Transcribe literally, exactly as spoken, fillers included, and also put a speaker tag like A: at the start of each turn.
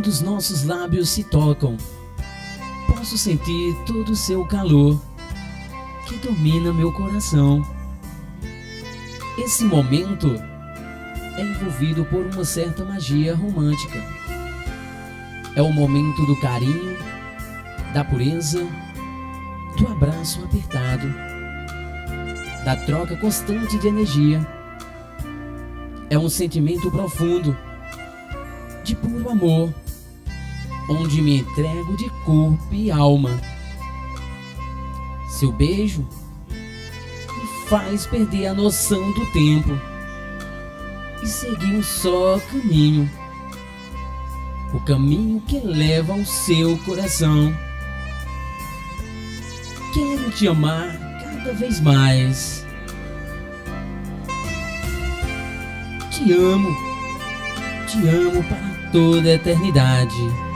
A: os nossos lábios se tocam, posso sentir todo o seu calor que domina meu coração. Esse momento é envolvido por uma certa magia romântica. É o momento do carinho, da pureza, do abraço apertado, da troca constante de energia. É um sentimento profundo, de puro amor, onde me entrego de corpo e alma. Seu beijo me faz perder a noção do tempo e seguir um só caminho, o caminho que leva ao seu coração. Quero te amar cada vez mais. Te amo, te amo para toda a eternidade.